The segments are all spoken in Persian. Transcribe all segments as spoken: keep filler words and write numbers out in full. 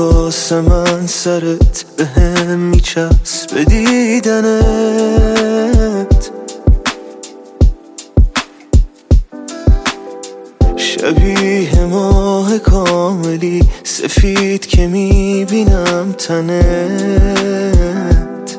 واسه من سرت به هم میچسبه دیدنت، شبیه ماه کاملی سفید که میبینم تنت.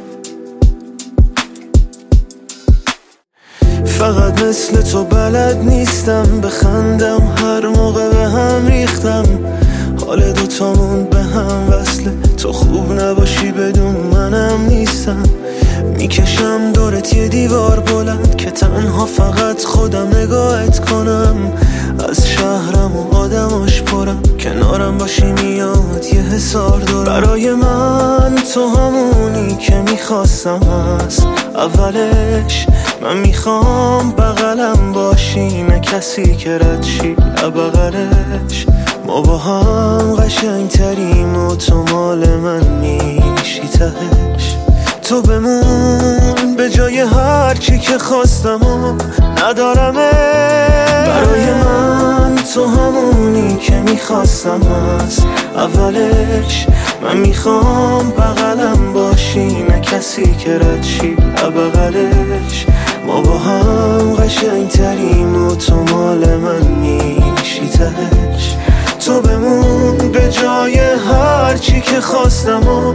فقط مثل تو بلد نیستم بخندم، هر موقع به هم ریختم حال دوتامون به هم وصله. تو خوب نباشی بدون منم نیستم، میکشم دورت یه دیوار بلند که تنها فقط خودم نگاهت کنم. از شهرم و آدماش پرم، کنارم باشی میاد یه حسار دارم. برای من تو همونی که میخواستم هست اولش، من میخوام بغلم باشی نه کسی که رد شی بغلش. ما با هم قشنگ تریم و تو مال من میشی تهش. تو بمون به جای هر چی که خواستم و ندارمه. برای من تو همونی که میخواستم هست اولش، من میخوام بغلم باشی نه کسی که رد شی بغلش. ما با هم قشنگ تریم و تو مال من میشی تهش. تو بمون به جای هر چی که خواستم و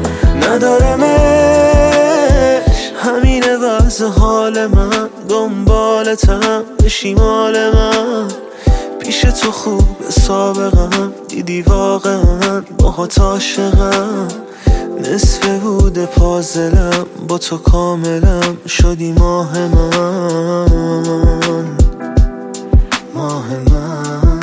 ندارمش. همینه وضع حال من، دنبالتم بشی مال من. پیش تو خوب سابقم، دیدی واقعا باهات عاشقم. نصف بود پازلم با تو کاملم، شدی ماه من، ماه من.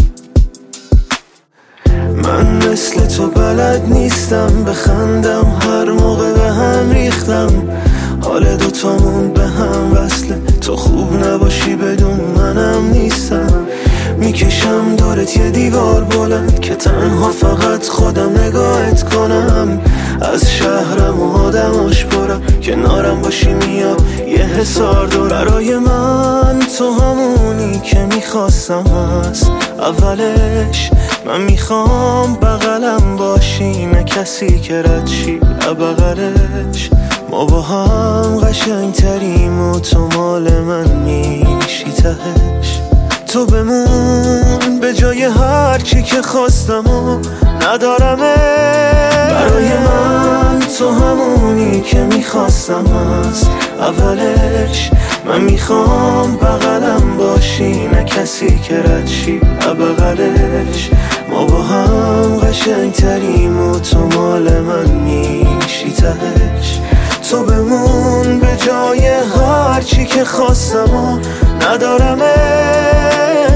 من مثل تو بلد نیستم بخندم، هر موقع به هم ریختم حال دوتامون به هم وصله. تو خوب نباشی بدون منم نیستم، میکشم دورت یه دیوار بلند که تنها فقط خودم نگاهت کنم. از شهرم و آدماش پرم، کنارم باشی میاد یه حسار دور. برای من تو همونی که میخواستم هست اولش، من میخوام بغلم باشی نه کسی که رد شی بغلش. ما با هم قشنگ تریم و تو مال من میشی تهش. تو بمون به جای هر چی که خواستم و ندارمه. برای من تو همونی که میخواستم هست اولش، من میخوام بغلم باشی نه کسی که رد شی بغلش. ما با هم قشنگ تریم و تو مال من میشی تهش. تو بمون به جای هر چی که خواستم و ندارمه.